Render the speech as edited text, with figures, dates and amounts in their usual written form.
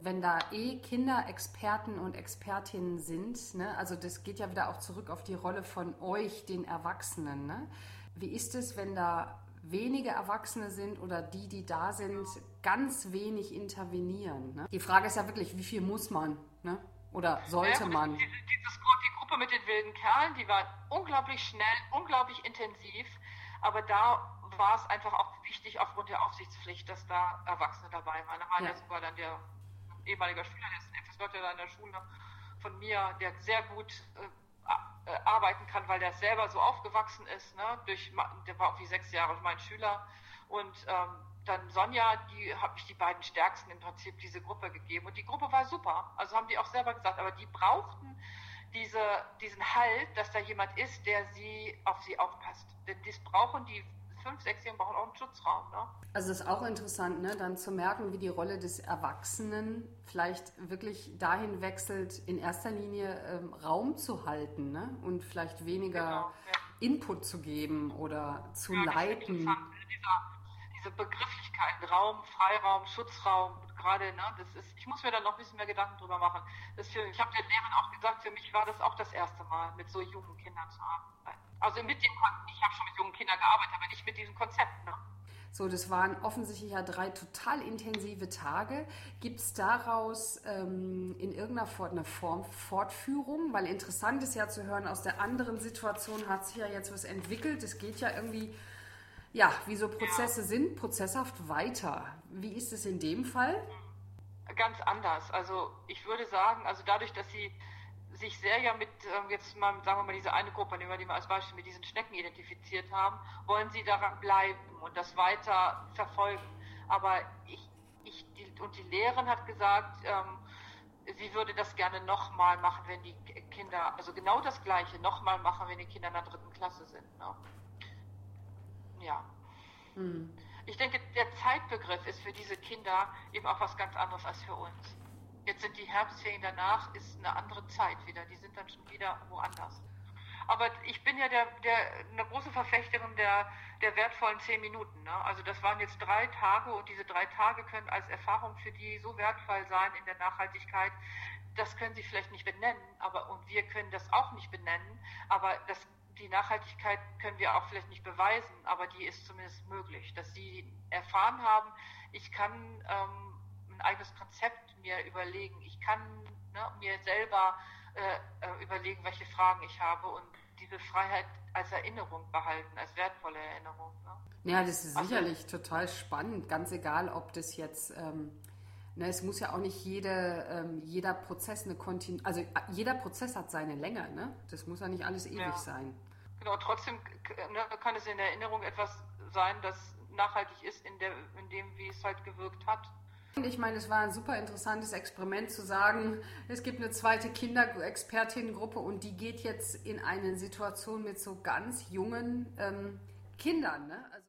Wenn da Kinder Experten und Expertinnen sind, ne, also das geht ja wieder auch zurück auf die Rolle von euch, den Erwachsenen. Ne? Wie ist es, wenn da wenige Erwachsene sind oder die da sind, ganz wenig intervenieren? Ne? Die Frage ist ja wirklich, wie viel muss man? Ne? Oder Naja sollte gut, man? die Gruppe mit den wilden Kerlen, die war unglaublich schnell, unglaublich intensiv, aber da war es einfach auch wichtig aufgrund der Aufsichtspflicht, dass da Erwachsene dabei waren. Da war Ja. ja sogar dann der ehemaliger Schüler, der ist ein FSJ da in der Schule von mir, der sehr gut arbeiten kann, weil der selber so aufgewachsen ist. Ne? Der war irgendwie 6 Jahre mein Schüler. Und dann Sonja, die habe ich die beiden Stärksten im Prinzip diese Gruppe gegeben. Und die Gruppe war super. Also haben die auch selber gesagt, aber die brauchten diesen Halt, dass da jemand ist, der auf sie aufpasst. Denn das brauchen die 5, 6-Jährigen brauchen auch einen Schutzraum. Ne? Also es ist auch interessant, ne, dann zu merken, wie die Rolle des Erwachsenen vielleicht wirklich dahin wechselt, in erster Linie Raum zu halten, ne, und vielleicht weniger Genau. Ja. Input zu geben oder zu Ja, das ist interessant. leiten. Diese Begrifflichkeiten, Raum, Freiraum, Schutzraum, gerade, ne, ich muss mir da noch ein bisschen mehr Gedanken drüber machen. Ich habe den Lehrern auch gesagt, für mich war das auch das erste Mal, mit so jungen Kindern zu arbeiten. Also ich habe schon mit jungen Kindern gearbeitet, aber nicht mit diesem Konzept. Ne? So, das waren offensichtlich ja 3 total intensive Tage. Gibt es daraus in irgendeiner Form Fortführung? Weil interessant ist ja zu hören, aus der anderen Situation hat sich ja jetzt was entwickelt. Es geht ja irgendwie, ja, wie so Ja. Prozesse sind, prozesshaft weiter. Wie ist es in dem Fall? Ganz anders. Also ich würde sagen, also dadurch, dass sie sich sehr ja mit, jetzt mal, sagen wir mal, diese eine Gruppe, nehmen wir die mal als Beispiel, mit diesen Schnecken identifiziert haben, wollen sie daran bleiben und das weiter verfolgen. Aber die Lehrerin hat gesagt, sie würde das gerne nochmal machen, wenn die Kinder, also genau das Gleiche nochmal machen, wenn die Kinder in der 3. Klasse sind. Ne? Ja. Ich denke, der Zeitbegriff ist für diese Kinder eben auch was ganz anderes als für uns. Jetzt sind die Herbstferien danach, ist eine andere Zeit wieder. Die sind dann schon wieder woanders. Aber ich bin ja eine große Verfechterin der wertvollen 10 Minuten. Ne? Also das waren jetzt 3 Tage und diese 3 Tage können als Erfahrung für die so wertvoll sein in der Nachhaltigkeit. Das können sie vielleicht nicht benennen, und wir können das auch nicht benennen, aber die Nachhaltigkeit können wir auch vielleicht nicht beweisen, aber die ist zumindest möglich, dass sie erfahren haben, ich kann ein eigenes Konzept mir überlegen, ich kann, ne, mir selber überlegen, welche Fragen ich habe und diese Freiheit als Erinnerung behalten, als wertvolle Erinnerung. Ne? Ja, das ist Also, sicherlich total spannend. Ganz egal, ob das jetzt, ne, es muss ja auch nicht jeder Prozess also jeder Prozess hat seine Länge, ne? Das muss ja nicht alles ewig ja, sein. genau, trotzdem ne, kann es in der Erinnerung etwas sein, das nachhaltig ist in dem, wie es halt gewirkt hat. Und ich meine, es war ein super interessantes Experiment zu sagen, es gibt eine zweite Kinderexpertinnengruppe und die geht jetzt in eine Situation mit so ganz jungen Kindern. Ne? Also